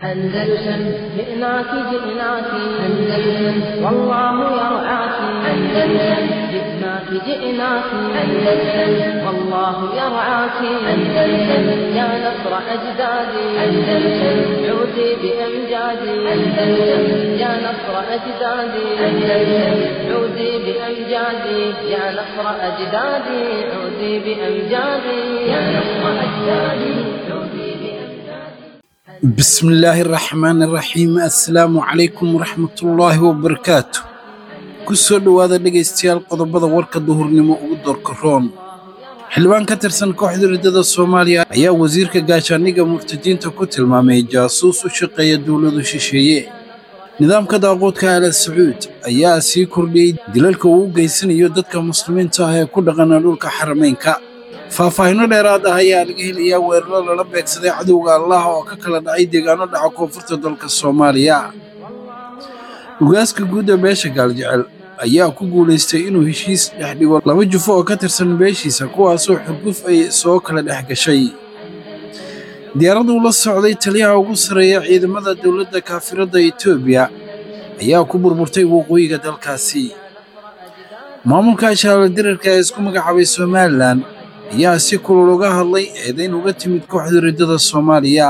أندلسن جئناك جئناك أندلسن والله يرعاك أندلسن جئناك جئناك أندلسن والله يرعاك أندلسن يا نصر أجدادي أندلسن عودي بأمجادي أندلسن يا نصر أجدادي أندلسن عودي بأمجادي يا نصر أجدادي عودي بأمجادي يا نصر أجدادي عودي بسم الله الرحمن الرحيم السلام عليكم ورحمة الله وبركاته كسر هذا dhageystayaal qodobada warka duhurnimo ugu doorka roon xilwaan ka tirsan kooxda ridada Soomaaliya ayaa wasiirka gaashaaniga murtadiinta ku tilmaamay jaasuus u shaqeeya dawladda shisheeye nidaamka daaqoodka Al Sacuud ayaa sii kordhiyay dilalka uu geysanayo dadka muslimiinta ah ee ku dhaqan dhulka xarameynka faahfaahinno dheeraad ah ayaa laga helayaa weeraro lala beegsaday cadowga Allah oo ka kala dhacay deegaano dhaca koonfurta dalka Soomaaliya ugaaska guud ee beesha Gaaljecel ayaa ku guuleystay inuu heshiis dhex dhigo laba jufo oo ka tirsan beeshiisa kuwaas oo xurguf ay soo kala dhex gashay diyaaraddu la socday taliyaha ugu sareeya ciidamada dawladda kaafirada Itoobiya ayaa ku burburtay waqooyiga dalkaasi maamulka shaqaalaha ee isku magacaabay Soomaaliland ayaa si kulul uga hadlay eedayn uga timid kooxda ridada Soomaaliya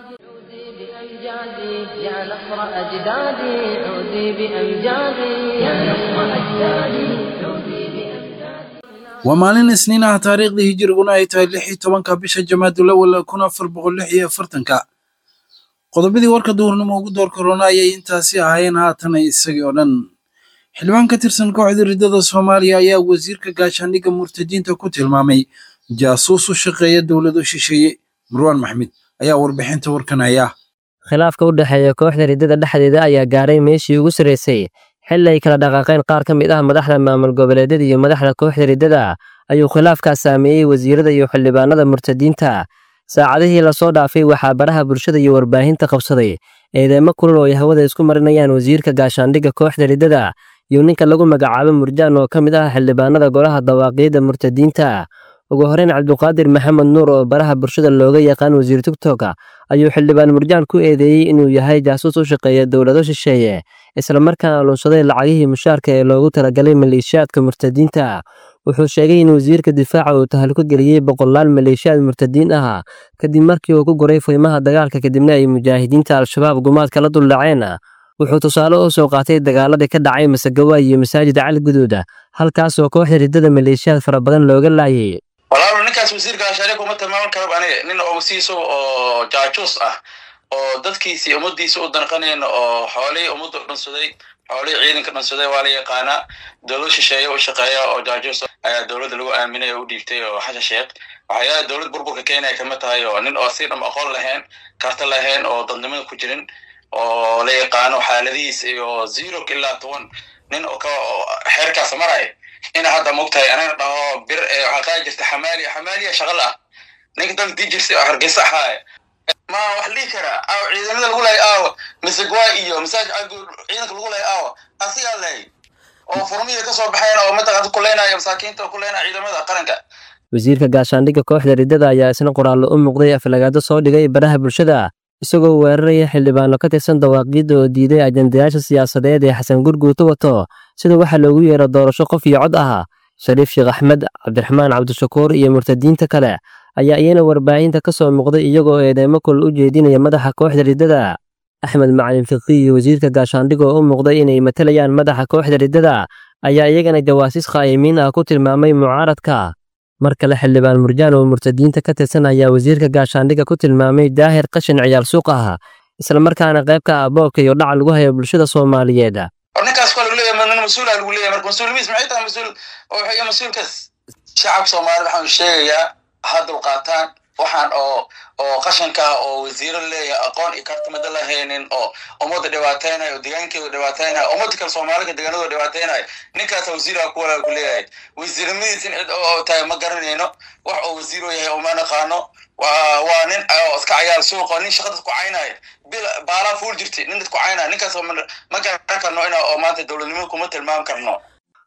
يا نصر أجدادي عودي بأمجادي يا نصر أجدادي عودي بأمجادي ومالين سنينها تاريخ ذي هجر قناة اللحي طبنك بيش الجماد الأول كنا فربغ اللحي فرتنك قضبذي ورك دور نمو دور كورونا ينتاسي هاين هاتنا يساقيولن xilwaan ka tirsan kooxda ridada Soomaaliya ayaa wasiirka gaashaaniga murtadiinta ku tilmaamay jaasuus u shaqeeya dawladda shisheeye Marwan Maxmed ayaa warbixinta warkanaya khilaafka u dhaxeeya kooxda ridada dhexdeeda ayaa gaaray meeshii ugu sareysay xilli ay kala dhaqaaqeen qaar ka mid ah madaxda maamul goboleedyada iyo madaxda kooxda ridada ayuu khilaafkaas saameeyay wasiirada iyo xildhibaanada murtadiinta saacadihii la soo dhaafay waxaa baraha bulshada iyo warbaahinta qabsaday eedeymo kulul oo ay hawada isku marinayaan wasiirka gaashaandhigga kooxda ridada iyo ninka lagu magacaabo Murjaan oo ka mid ah xildhibaanada golaha dawaaqiyada murtadiinta ugu horeyn Cabduqaadir Maxamed Nuur oo baraha bulshada looga yaqaan wasiir TikTok ayuu xildhibaan Murjaan ku eedeeyay inuu yahay jaasuus u shaqeeya dawladda shisheeye isla markaana lunsaday lacagihii mushaarka ee loogu talagalay maleeshiyaadka murtadiinta wuxuu sheegay in wasiirka difaaca uu tahalku geliyay boqolaal maleeshiyaad murtadiin ah kadib markii uu ku guray faymaha dagaalka kadibna ay mujaahidiinta al-shabaab gumaadka la duldhaceen wuxuu tusaale u soo qaatay dagaaladii ka dhacay Masagawa iyo masaajid Cali Guduud halkaas oo kooxda ridada maleeshiyaad fara badan looga laayay walaal ninkaas wasiirka gaashaaniga kuma tilmaaman karo aniga nin oo wasiiso oo jaajuus ah oo dadkiisa umadiisa u danqaneen oo xoolay umadu dhansaday xoolay ciidanka dhansaday waa la yaqaana dawlad shisheeye u shaqeeya oo jaajuus ayaa dawladda lagu aaminay oo u dhiibtay oo xasha sheekh waxaa dawlad burburka Kenya kama tahay oo nin oo si dham aqoon lahayn karta lahayn oo dadnimada ku jirin oo la yaqaano xaaladiis iyo 0 ilaa 10 nin oo ka xeerkaas maray in hadda mugtahay anana dhaho bir waxa jirta xamaaliya shaqal ah ninka dad dijirsi oo hargeysa ahaa ma wax lii kara aw ciidamada lagu leeyahay Masagwa iyo masaaj ciidanka lagu leeyahay asiga leey oo furmiyada ka soo baxeen oo mataqaad ku leenayo masaakiinta ku leenayo ciidamada qaranka wasiirka gaashaandhigga kooxda ridada ayaa isna qoraal u muuqday aflagaado soo dhigay baraha bulshada isagoo weeraraya xildhibaano ka tirsan dawaaqiyada oo diiday ajandayaasha siyaasadeed ee Xasan Gurguurto wato sida waxa loogu yeero doorasho qof iyo cod ah Shariif Sheekh Axmed Cabdiraxmaan Cabdishakuur iyo murtadiinta kale ayaa iyana warbaahinta ka soo muuqday iyagoo eedeymo kul u jeedinaya madaxa kooxda ridada Axmed Macalin Fiqi wasiirka gaashaandhigga oo u muuqday inay matalayaan madaxa kooxda ridada ayaa iyagana jawaasiis qaayimiin ah ku tilmaamay mucaaradka marka la xildhibaan Murjaan oo murtadiinta ka tirsan ayaa wasiirka gaashaandhigga ku tilmaamay daahir qashin ciyaal suuq ah isla markaana qayb ka ah boobka iyo dhac lagu hayo bulshada Soomaaliyeed ninkaas kale uu leeyahay man mas'uul ah lagu leeyahay marka mas'uuliyad maxay tahay mas'uul oo waxay mas'uulkaas shacabka Soomaaliyeed waxaan sheegayaa hadal qaataan waxaan oo qashanka oo wasiir leeyahay aqoon iyo kartimada lahaynin oo umada dhibaataynayo oo deegaankeeda dhibaataynayo umada kale Soomaaliga deegaanadooda dhibaataynayo ninkaas wasiirka ku walaal ku leeyahay wasiirnimadiisa cid oo tahay ma garanayno wax oo wasiir yahay oo ma naqaano waa nin iska ciyaal suuq oo nin shaqada ku caynay bil baala fuul jirtay nin ku caynay ninkaas ma garan karno oo maanta dawladnimada kuma tilmaam karno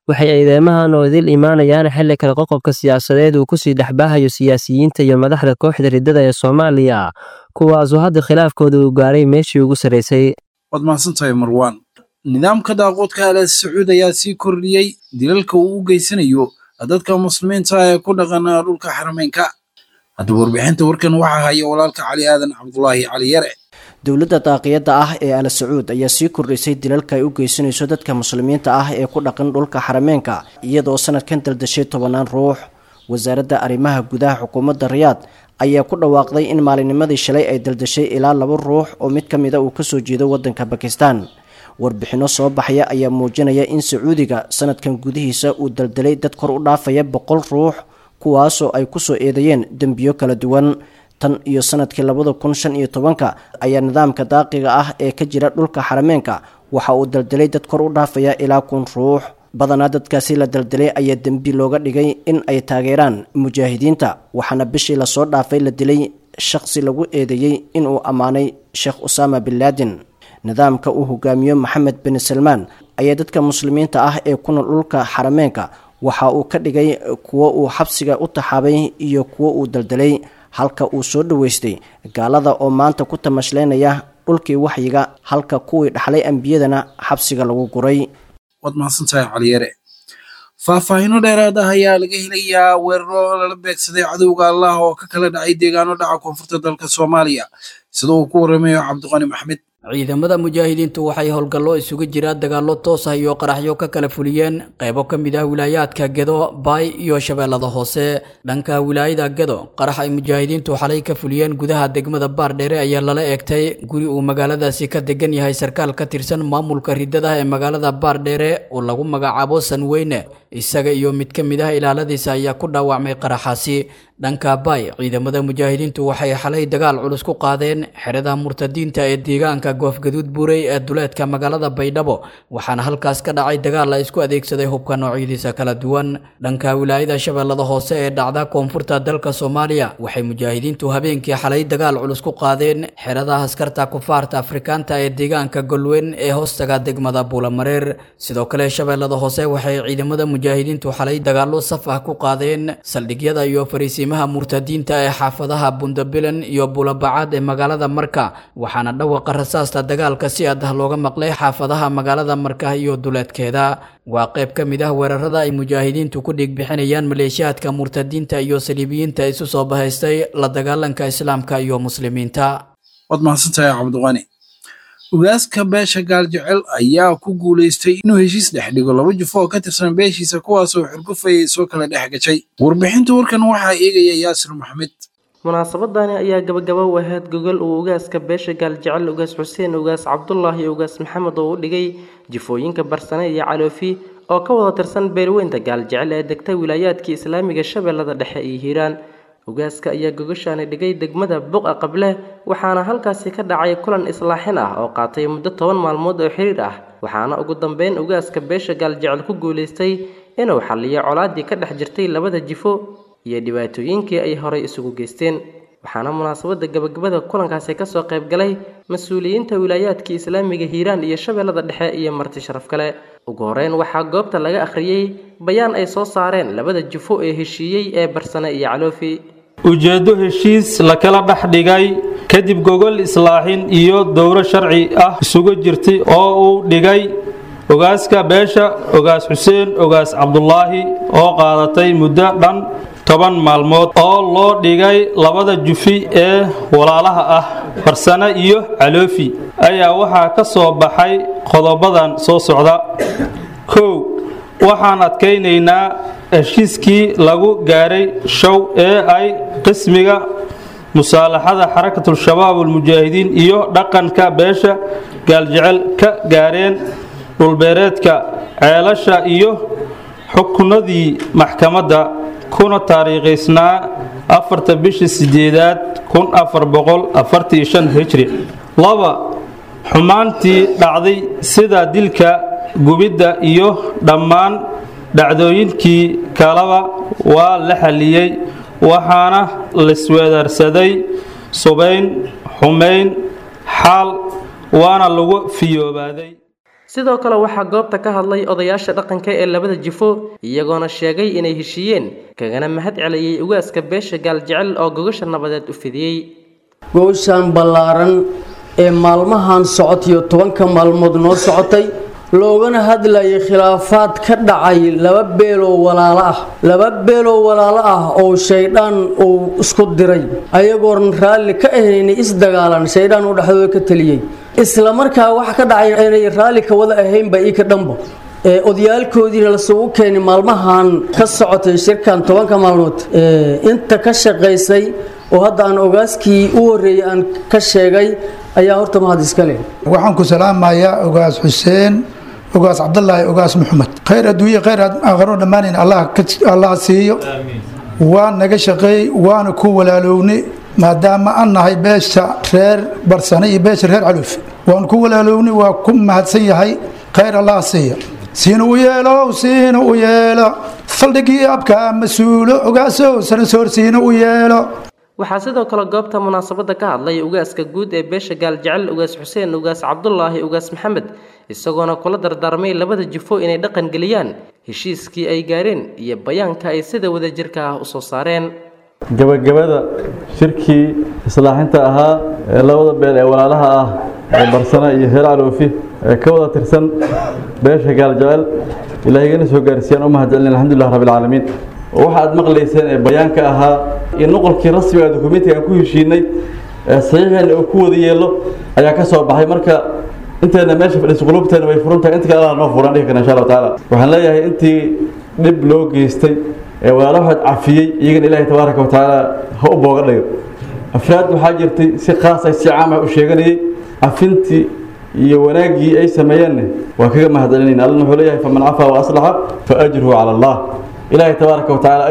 waxay eedeymahan oo idil imaanayaan xilli kale qoqobka siyaasadeed uu kusii dhexbaahayo siyaasiyiinta iyo madaxda kooxda riddada ee Soomaaliya kuwaasoo hadda khilaafkooda uu gaaray meeshii ugu sareysay. waad mahadsantahay Marwan. nidaamka daaqoodka Al Sacuud ayaa sii kordhiyey dilalka uu u geysanayo dadka muslimiinta ah ee ku dhaqan dhulka xarameynka. haddaba warbixinta warkan waxaa haya walaalka Cali Aadan Cabdullaahi Cali Yare. dowladda daaqiyada ah ee Al Sacuud ayaa sii kordhisay dilalka ay u geysanayso dadka muslimiinta ah ee ku dhaqan dhulka xarameynka iyadoo sanadkan daldashay 10 ruux. wasaaradda arrimaha gudaha xukuumadda Riyaad ayaa ku dhawaaqday in maalinimadii shalay ay daldashay ilaa 2 ruux oo mid kamid ah uu ka soo jeedo wadanka Pakistan. warbixino soo baxaya ayaa muujinaya in Sacuudiga sanadkan gudihiisa uu daldalay dad kor u dhaafaya 100 ruux kuwaasoo ay ku soo eedeeyeen dambiyo kala duwan. tan iyo sanadkii 2015 ayaa nidaamka daaqiga ah ee ka jira dhulka xarameynka waxa uu daldalay dad kor u dhaafaya ilaa 1,000 ruux. badanaa dadkaasi la daldalay ayaa dembi looga dhigay in ay taageeraan mujaahidiinta waxaana bishii lasoo dhaafay la dilay shakhsi lagu eedeeyey inuu ammaanay Sheekh Osama bin Laden. nidaamka uu hogaamiyo Maxamed bin Salmaan ayaa dadka muslimiinta ah ee ku nool dhulka xarameynka waxa uu ka dhigay kuwo uu xabsiga u taxaabay iyo kuwo uu daldalay halka uu soo dhaweystay gaalada oo maanta ku tamasleynaya dhulkii waxyiga halka kuwii dhaxlay ambiyadana xabsiga lagu guray. waad mahadsantahay Cali Yare. faahfaahinno dheeraad ah ayaa laga helayaa weeraro lala beegsaday cadowga Allah oo ka kala dhacay deegaano dhaca koonfurta dalka Soomaaliya sida uu ku waramayo Cabdiqani Maxmed. ciidamada mujaahidiintu waxay howlgallo isugu jira dagaallo toos ah iyo qaraxyo ka kala fuliyeen qaybo ka mid ah wilaayaadka Gedo, Baay iyo Shabeellada Hoose. dhanka wilaayada Gedo, qarax ay mujaahidiintu xalay ka fuliyeen gudaha degmada Baardheere ayaa lala eegtay guri uu magaaladaasi ka degan yahay sarkaal ka tirsan maamulka riddada ee magaalada Baardheere oo lagu magacaabo Sanweyne. isaga iyo mid ka mid ah ilaaladiisa ayaa ku dhaawacmay qaraxaasi. dhanka Baay, ciidamada mujaahidiintu waxay xalay dagaal culus ku qaadeen xerada murtadiinta ee deegaanka Goofgaduud Buurey ee duleedka magaalada Baydhabo waxaana halkaas ka dhacay dagaal la isku adeegsaday hubka noocyadiisa kala duwan. dhanka wilaayada Shabeellada Hoose ee dhacda koonfurta dalka Soomaaliya waxay mujaahidiintu habeenkii xalay dagaal culus ku qaadeen xerada askarta kufaarta Afrikaanta ee deegaanka Golweyn ee hoostaga degmada Buulamareer. sidoo kale Shabeellada Hoose waxay ciidamada mujaahidiintu xalay dagaallo saf ah ku qaadeen saldhigyada iyo fariisimaha murtadiinta ee xaafadaha Bundabilan iyo Buulabacad ee magaalada Marka waxaana dhawaqa rasaasta dagaalka si aad ah looga maqlay xaafadaha magaalada Marka iyo duleedkeeda. waa qayb ka mid ah weerarada ay mujaahidiintu ku dhig bixinayaan maleeshiyaadka murtadiinta iyo saliibiyiinta isu soo bahaystay la dagaalanka islaamka iyo muslimiinta. waad mahadsantahay Cabdiqani. ugaaska beesha Gaaljecel ayaa ku guuleystay inuu heshiis dhex dhigo 2 jufo oo ka tirsan beeshiisa kuwaasoo xurgufay soo kala dhex gashay. warbixinta warkan waxaa eegaya Yaasir Maxamed. munaasabadani ayaa gabagabo u ahayd gogol uu ugaaska beesha Gaaljecel ugaas Xuseen ugaas Cabdullaahi iyo ugaas Maxamed oo u dhigay jifooyinka Barsane iyo Caloofi oo ka wada tirsan beelweynta Gaaljecel ee degtay wilaayaadka Islaamiga Shabeellada Dhexe iyo Hiiraan. ugaaska ayaa gogoshaani dhigay degmada Buqa Qable waxaana halkaasi ka dhacay kulan islaaxin ah oo qaatay muddo 10 maalmood oo xiriir ah waxaana ugu dambeyn ugaaska beesha Gaaljecel ku guuleystay inuu xalliyo colaadii ka dhex jirtay labada jifo iyo dhibaatooyinkii ay horay isugu geysteen. waxaana munaasabada gabagabada kulankaasi ka soo qayb galay mas'uuliyiinta wilaayaadka Islaamiga Hiiraan iyo Shabeellada Dhexe iyo marti sharaf kale. ugu horeyn waxaa goobta laga akhriyay bayaan ay soo saareen labada jifo ee heshiiyey ee Barsane iyo Caloofi. ujeedo heshiis la kala dhex dhigay kadib gogol islaaxin iyo dowro sharci ah isugu jirtay oo uu dhigay ugaaska beesha ugaas Xuseen ugaas Cabdullaahi oo qaadatay muddo dhan 10 maalmood oo loo dhigay labada jufi ee walaalaha ah Barsane iyo Caloofi ayaa waxaa ka soo baxay qodobadan soo socda. 1 waxaan adkeynaynaa heshiiskii lagu gaaray show ee ay qismiga musaalaxada xarakatul shabaabul mujaahidiin iyo dhaqanka beesha Gaaljecel ka gaareen dhulbeereedka ceelasha iyo xukunadii maxkamadda kuna taariikhaysnaa 4 bishii 8aad 1445 hijri. 2 xumaantii dhacday sida dilka gubidda iyo dhammaan dhacdooyinkii kalaba waa la xaliyay waxaana la isweedarsaday subayn xumayn xaal waana lagu fiyoobaaday. sidoo kale waxaa goobta ka hadlay odayaasha dhaqanka ee labada jifo iyagoona sheegay inay heshiiyeen kagana mahad celiyey ugaaska beesha gaaljecel oo gogasha nabadeed u fidiyey gooshan ballaaran ee maalmahan socotiyo 10 maalmood noo socotay loogana hadlayay khilaafaad ka dhacay laba beeloo walaalo ah oo shaydaan uu isku diray ayagoon raalli ka ahayn isdagaalan shaydaan uu dhaxdooda ka taliyay isla markaa wax ka dhacay inay raalli ka wada ahayn ba ii ka dhanbo odayaalkoodiina la soo keenay maalmahan ka socotay shirkan 10 maalmood inta ka shaqeysay oo hadda aan ogaaskii u horeeyay aan ka sheegay ayaa horta mahad iska leh waxaan ku salaamayaa ogaas Xuseen ogaas Cabdullaahi ogaas Maxamed khayr adduunyo khayr aakhiro dhammaan Allah siiyo waan naga shaqeey waan ku walaalowni maadaama aan nahay beesha reer Barsane iyo beesha reer Caluf waan ku walaalowni waa ku mahadsan yahay khayr Allah siiyo siinu u yeelo faldhigi abka masuulo ogaaso soo siinu u yeelo waxaa sidoo kale goobta munaasabada ka hadlay ugaaska guud ee beesha gaaljecel ugaas Xuseen ugaas Cabdullaahi ugaas Maxamed isagoona kula dardaarmay labada jifo inay dhaqan galiyaan heshiiskii ay gaareen iyo bayaanka ay sida wada jirka ah u soo saareen gabagabada shirkii islaaxinta ahaa ee labada beel ee walaalaha ah ee Barsana iyo Heer Caloofi ee ka wada tirsan beesha gaaljecel ilaahayna soo gaarsiiyaan u mahadcelin alxamdulillah rabbil caalamiin waxaad maqlayseen ee bayaanka ahaa in nuqulkii rasmiga ah dokumentiga ku heshiinay ee saxiixan oo ku wada yeelo ayaa ka soo baxay marka inteena meesha fadhiso qulubteena way furantahay inta kale noo furan dhig insha Allah taala waxaan leeyahay intii dib loo geystay ee walaalaha cafiyay iyagana Ilaahay tabaaraka wa taala ha u booga dhigo afraad waxaa jirtay si khaas ah si caam ah u sheeganayay afintii iyo wanaagii ay sameeyeen waa kaga mahadcelinayna Allah wuxuu leeyahay faman afa wa aslaha fa ajruhu ala Allah Ilaahay tabaaraka wa taala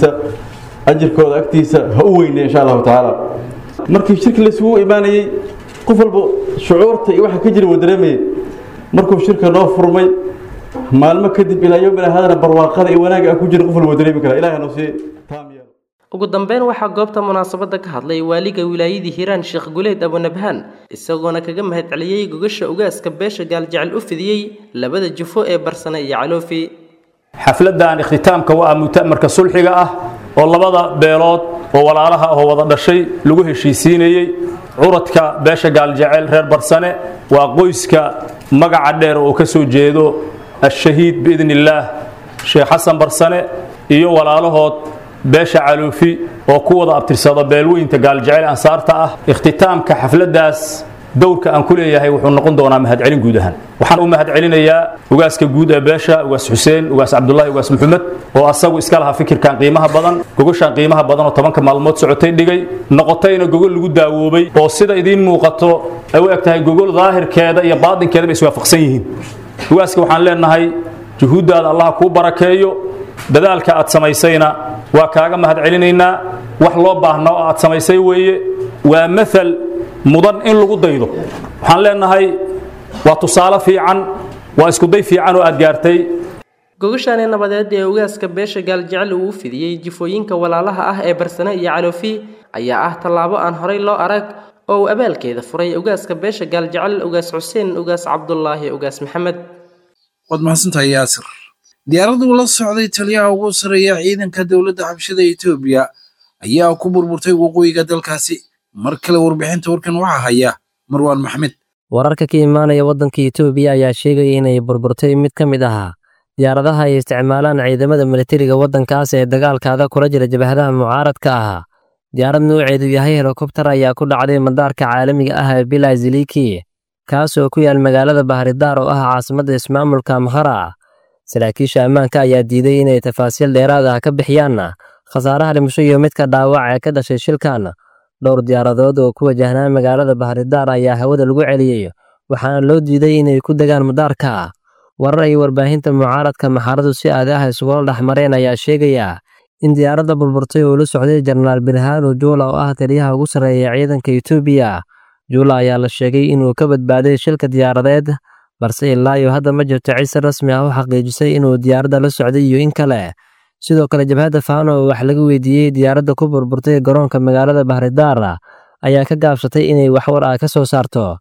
ajirkooda agtiisa ha u weynay insha Allah taala markii shirka la isugu imaanayay qof walba shucuurta iyo waxa ka jira wadareemay markuu shirka noo furmay maalmo kadib ilaa yawmina hadana barwaaqada iyo wanaaga ku jira qof walba wadareemi kara Ilaahay noo sii taamiyo ugu dambeyn waxaa goobta munaasabada ka hadlay waaliga wilaayadii Hiiraan Sheekh Guleed Abu Nabhaan isagoona kaga mahad celiyay gogasha ugaaska beesha gaaljecel u fidiyay labada jifo ee Barsane iyo Caloofi xafladan ikhtiitaamka waa mu'tamarka sulxiga ah oo labada beelood oo walaalaha oo wada dhashay lagu heshiisiinayay curadka beesha gaaljecel reer Barsane waa qoyska magaca dheer oo ka soo jeedo الشهيد بإذن الله شيخ حسن برسانة iyo walaalahood beesha Caloofi oo ku wada abtirsada beelweynta gaaljecel ansaarta ah ikhtiitaamka xafladaas dowrka aan ku leeyahay wuxuu noqon doonaa mahad celin guud ahaan waxaan u mahad celinayaa ugaaska guud ee beesha ugaas Xuseen ugaas Cabdullaahi ugaas Maxamed oo asagu iska laha fikirkan qiimaha badan gogashan qiimaha badan oo 10 maalmood socotay dhigay noqotayna gogol lagu daawoobay oo sida idin muuqato ay u egtahay gogol daahirkeeda iyo baadinkeeda is waafaqsan yihiin ugaaska waxaan leenahay juhuudaada Allah ku barakeeyo dadaalka aad samaysayna waa kaaga mahad celinaynaa wax loo baahno aad samaysay weeye waa mathal mudan in lagu daydo waxaan leenahay waa tusaale fiican waa isku day fiican oo aad gaartay gogashan nabadeed ee ugaaska beesha gaaljecel uu fidiyay jifooyinka walaalaha ah ee Barsane iyo Caloofi ayaa ah talaabo aan horey loo arag oo abaalkeeda furay ugaaska beesha gaaljecel ugaas Xuseen ugaas Cabdullaahi ugaas Maxamed wad mahadsantahay Yaasir diyaaradu la socday taliyaha ugu sareeya ciidanka dawladda xabshida Itoobiya ayaa ku burburtay waqooyiga dalkaasi mar kale warbixinta warkan waxa haya Marwaan Maxamed wararka ka imaanaya wadanka Itoobiya ayaa sheegay inay burburtay mid ka mid ah diyaaradaha ay isticmaalaan ciidamada militariga wadankaas ee dagaalkaada kula jira jabhadaha mucaaradka ah diyaarad nooceedu yahay helikobtar ayaa ku dhacday madaarka caalamiga ah ee Bilaa Ziliki kaas oo ku yaal magaalada Bahridaar oo ah caasimadda ismaamulka Amhara saraakiisha ammaanka ayaa diiday inay tafaasiil dheeraad ah ka bixiyaan khasaaraha dhimasho iyo midka dhaawac ee ka dhashay shilkan dhowr diyaaradood oo ku wajahnaa magaalada Bahridaar ayaa hawada lagu celiyay waxaana loo diiday inay ku degaan madaarka warar ay warbaahinta mucaaradka maxaradu si aad ah isugu dhaxmareen ayaa sheegaya in diyaaradda burburtay oo la socday Generaal Birhanu Jula oo ah taliyaha ugu sareeya ciidanka Itoobiya Jula ayaa la sheegay inuu ka badbaaday shilka diyaaradeed balse ilaa iyo hadda ma jirto cid rasmi ah oo xaqiijisay inuu diyaaradda la socday iyo in kale sidoo kale jabhadda Faano oo wax laga weydiiyay diyaaradda ku burburtay garoonka magaalada Bahridaar ayaa ka gaabsatay inay wax war ah ka soo saarto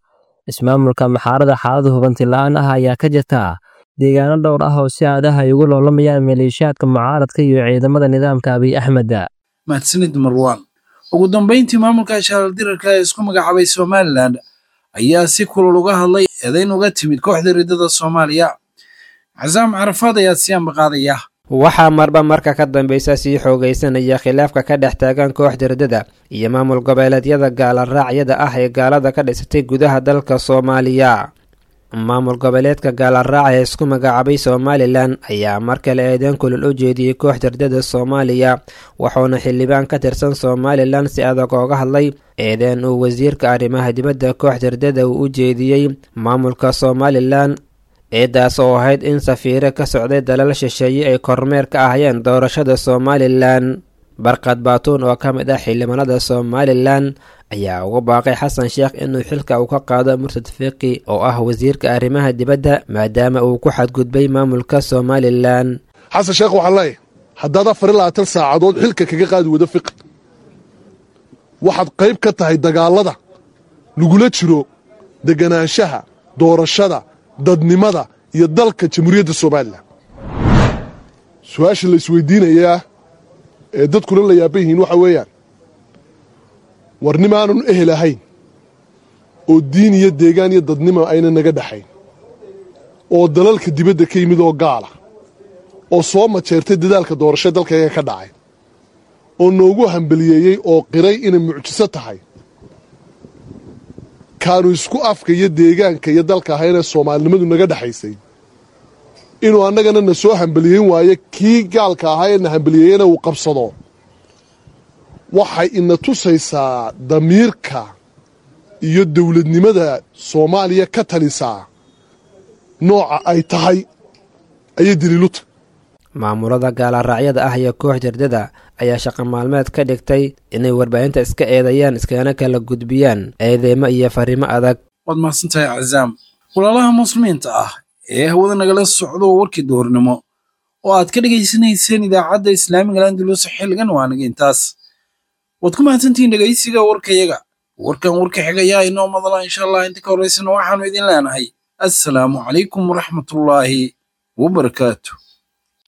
ismaamulka maxaarada xaaladu hubanti la'aan ah ayaa ka jirta deegaano dhowr ah oo si aad ah ay ugu loolamayaan maleeshiyaadka mucaaradka iyo ciidamada nidaamka abiy axmed. mahadsanid marwaan. ugu dambeyntii maamulka shaaldirarka ee isku magacaabay somaliland ayaa si kulul uga hadlay eedayn uga timid kooxda riddada soomaaliya. casaam carafaad ayaa siyaan baqaadaya. waxaa marba marka ka dambeysa sii xoogaysanaya khilaafka ka dhex taagan kooxda riddada iyo maamul goboleedyada gaalaraacyada ah ee gaalada ka dhisatay gudaha dalka Soomaaliya. maamul goboleedka gaalaraaca ee isku magacaabay Somaliland ayaa mar kale eedayn kulul u jeediyey kooxda riddada Soomaaliya, wuxuuna xildhibaan ka tirsan Somaliland si adag uga hadlay eedayn uu wasiirka arrimaha dibadda kooxda riddada uu u jeediyey maamulka Somaliland, eedaas oo ahayd in safiire ka socday dalal shisheeye ay kormeer ka ahayeen doorashada Somaliland. barqad baatuun oo ka mid ah xildhibaanada Somaliland ayaa ugu baaqay Xasan Sheekh inuu xilka uu ka qaado Murtad Fiqi oo ah wasiirka arrimaha dibadda maadaama uu ku xadgudbay maamulka Somaliland. Xasan Sheekh waxa lay haddaad 24 saacadood xilka kaga qaadi wada Fiqi waxaad qayb ka tahay dagaalada lagula jiro deganaanshaha doorashada dadnimada iyo dalka jamhuuriyadda Soomaaliland. su'aasha la isweydiinayaa ee dadkuna la yaaban yihiin waxa weeyaan warnimaanun ehel ahayn oo diin iyo deegaan iyo dadnimo ayna naga dhaxayn oo dalalka dibadda ka yimid oo gaala oo soo majeertay dadaalka doorasho dalkayga ka dhacay oo noogu hambaliyeeyey oo qiray inay mucjiso tahay kaanu isku afka iyo deegaanka iyo dalka ahaynee soomaalinimadu naga dhaxaysay inuu annagana na soo hambaliyeyn waayo kii gaalka ahaa ee na hambaliyeeyena uu qabsado waxay ina tusaysaa damiirka iyo dowladnimada Soomaaliya ka talisaa nooca ay tahay ayay daliiluta. maamulada gaalaraacyada ah iyo kooxda riddada ayaa shaqo maalmeed ka dhigtay inay warbaahinta iska eedayaan iskana kala gudbiyaan eedeymo iyo fariimo adag. waad mahadsantahay cazaam. walaalaha muslimiinta ah ee hawada nagala socdo warkii duhurnimo oo aad ka dhageysanayseen idaacadda islaamiga Andalus xilligan waa anaga intaas. waad ku mahadsantihiin dhageysiga warkayaga. warkan warka xigaya inoo madala insha Allah inta ka horeysana waxaanu idin leenahay assalaamu calaykum waraxmatullaahi wabarakaatuh.